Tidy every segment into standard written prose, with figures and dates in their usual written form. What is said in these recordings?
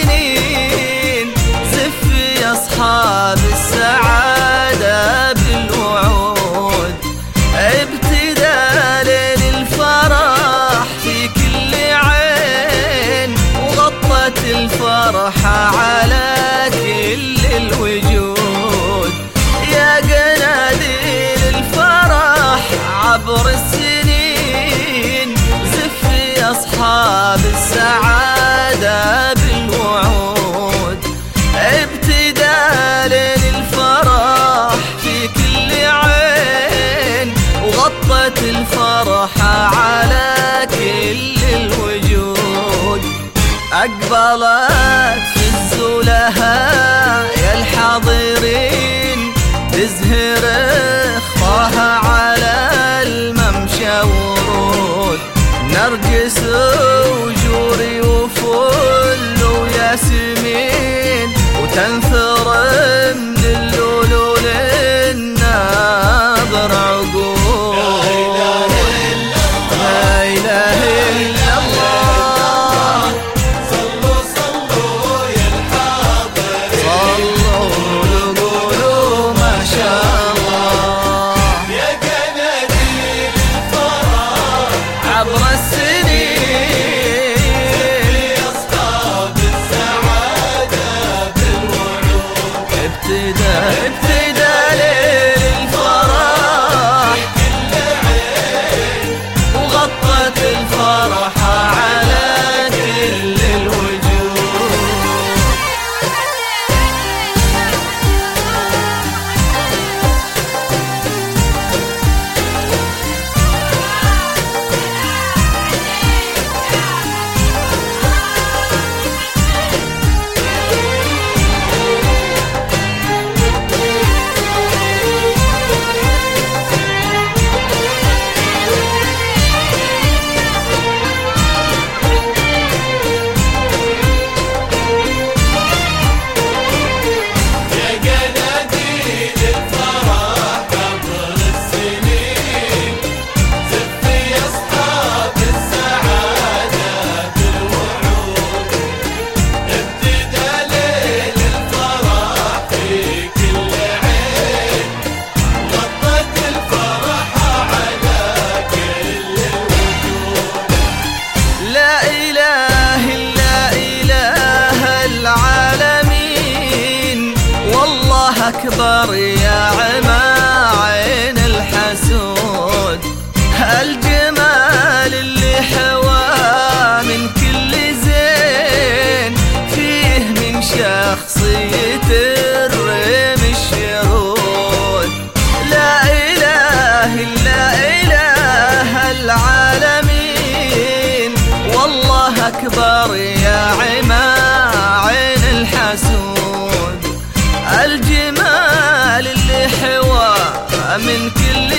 السنين زف يا أصحاب السعادة بالوعود. ابتدى ليل الفرح في كل عين وغطت الفرحة على كل الوجود. يا قناديل الفرح عبر السنين زف يا أصحاب السعادة بالوعود. ابتدى ليل الفرح في كل عين وغطت الفرحة على كل الوجود. أقبلت في الزلهاء يا الحاضرين تزهر اخطاها على الممشى ورود. نرجس وجوري وفل وياسمين وتنثر من اللولو للناظر عقول. لا إله إلا الله صلوا صلوا يا الحاضرين صلوا قولوا ما شاء الله. يا قناديل الفرح عبر السنين أصحاب السعادة بالوعود. ابتدى ليل الفرح كل عين وغطت الفرحة على كل الوجود. يا قناديل الفرح عبر السنين زف يا أصحاب السعادة بالوعود. ابتدى ليل الفرح في كل عين غطت الفرحة على كل الوجود. لا إله إلا إله العالمين والله أكبر يا عما عين الحسود. الجمال اللي حواه من كل زين فيه من شخصية الريم الشرود. لا إله إلا إله العالمين والله أكبر يا عما عين الحسود. الجمال اللي حواه من كل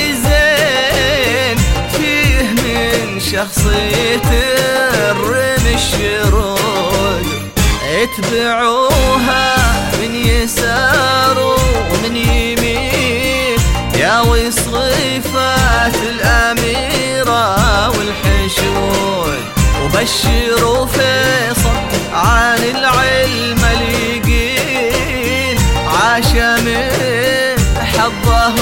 زين فيه من شخصية الريم الشرود. اتبعوها من يسار ومن يمين يا وصيفات الأميرة والحشود. وبشروا فيصل عن العلم اليقين عاش من حظه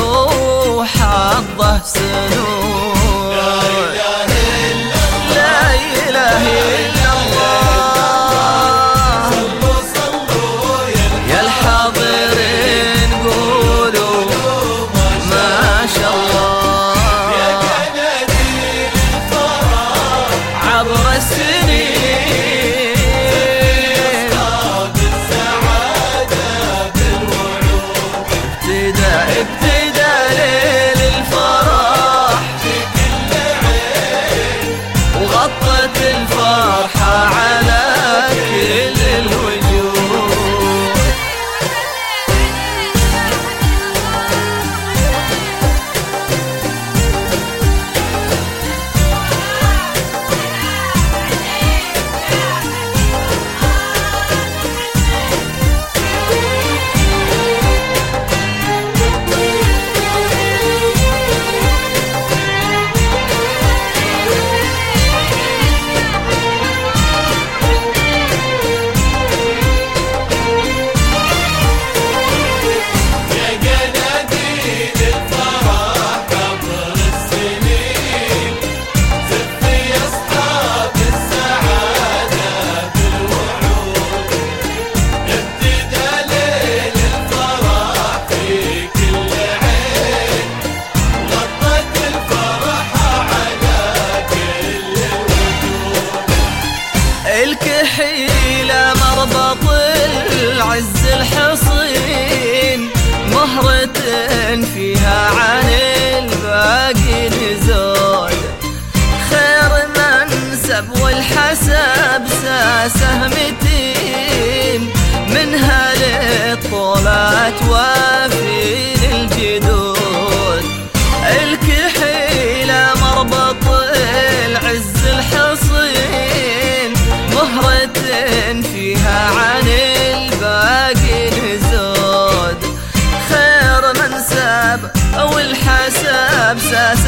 وحظه سنود. لا إله إلا لا إله إلا الله صلوا صلوا يا الحاضرين قولوا ما شاء الله. يا قناديل الفرح عبر السنين أصحاب السعادة بالوعود. ابتدى ليل الفرح في كل عين وغطت الفرحة العز الحصين مهرة فيها عن الباقي نزود خير منسب والحسب سهمتين منها للطولات وفي الجدود الكحيلة مربط العز الحصين مهرة فيها عن الباقي نزود خير منسب أو الحسب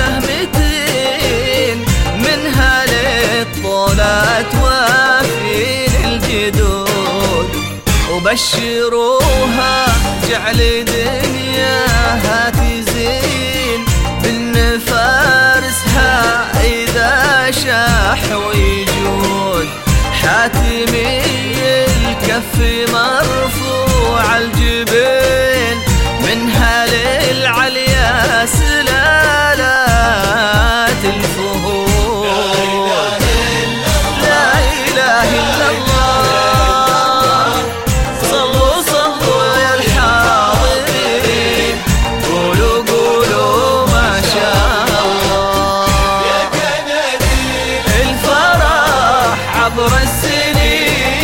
سهمتين منها للطولات وفي الجدود وبشروها جعل دنياها تزين بن فارسها إذا شاح ويجود حاتمي الكف مرفوع الجبين منها للعليا سلالات الفهود لا إله إلا الله صلوا صلوا يا الحاضرين قولوا قولوا ما شاء الله يا جناديل الفرح عبر السنين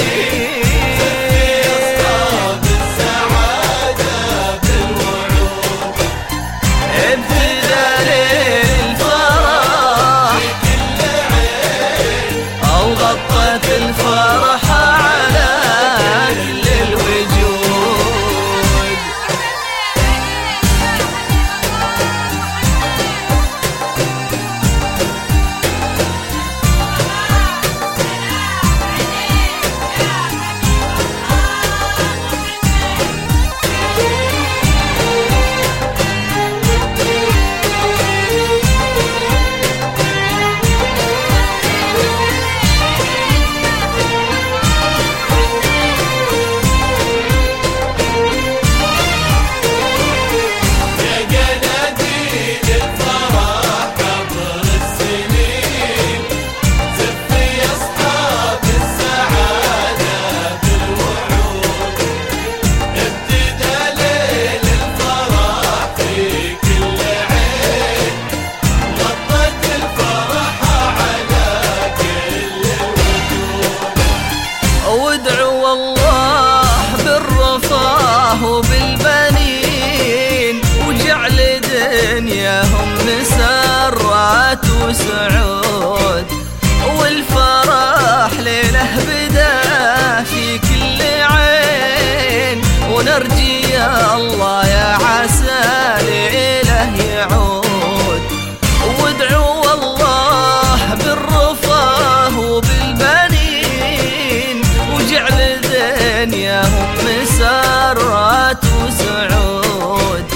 أصحاب السعادة بالوعود ابتدى الفرح كل عين أو غطت الفرحة على كل الوجود يا جناديل الفرح عبر السنين زفي أصحاب السعادة بالوعود ابتدى ليل الفرح في كل عين غطت الفرحة على كل الوجود وادعوا الله بالرفاه وبالبنين وجعل دنياهم مسرات وسعود والفرح ليله بدا في كل عين ونرجي يا الله يا عسى ليله يعود وادعوا الله بالرفاه وبالبنين وجعل دنياهم مسرات وسعود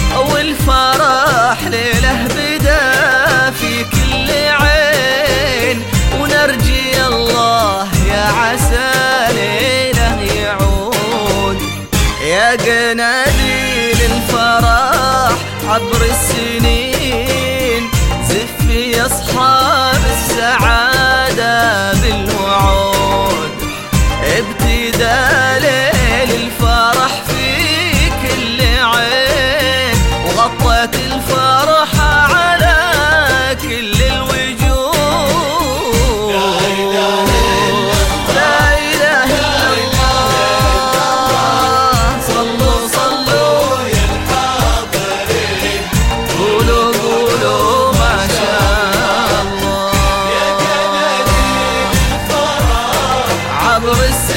والفرح ليله بدا في كل عين ونرجي الله يا عسى ليله يعود يا جناديل الفرح عبر السنين زفي أصحاب السعادة بالوعود ابتدى ليل الفرح في كل عين وغطت الفرحة على كل الوجود لا إله إلا الله صلوا صلوا يا الحاضرين قولوا قولوا ما شاء الله يا جناديل الفرح عبر السنين